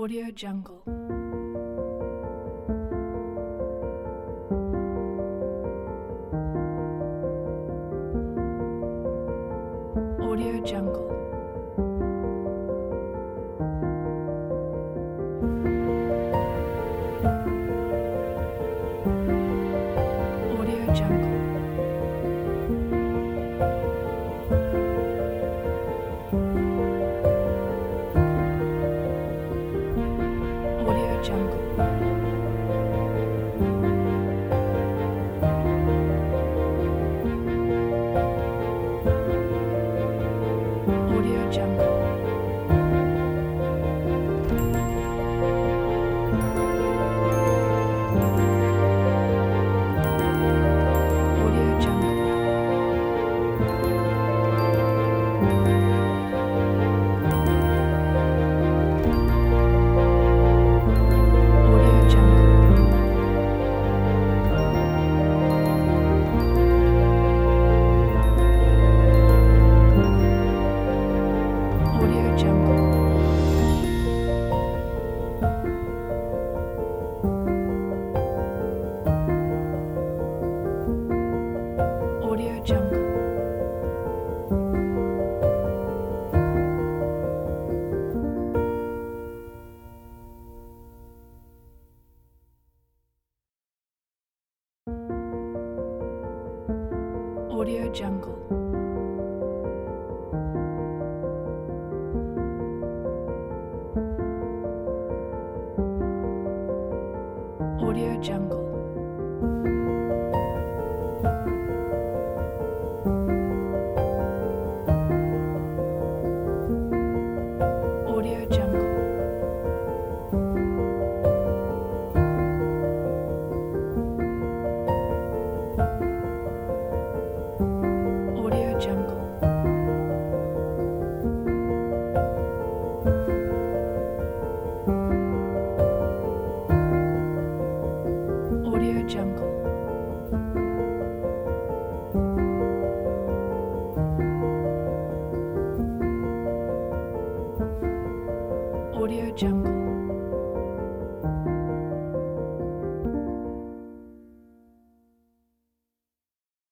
Audio Jungle. Audio Jungle. Audio Jungle. Audio Jungle. Audio Jungle. Audio Jungle. Audio Jungle. Audio Jungle. Audio Jungle. Audio Jungle. Audio Jungle. Audio Jungle. Audio Jungle. Audio Jungle. Audio Jungle.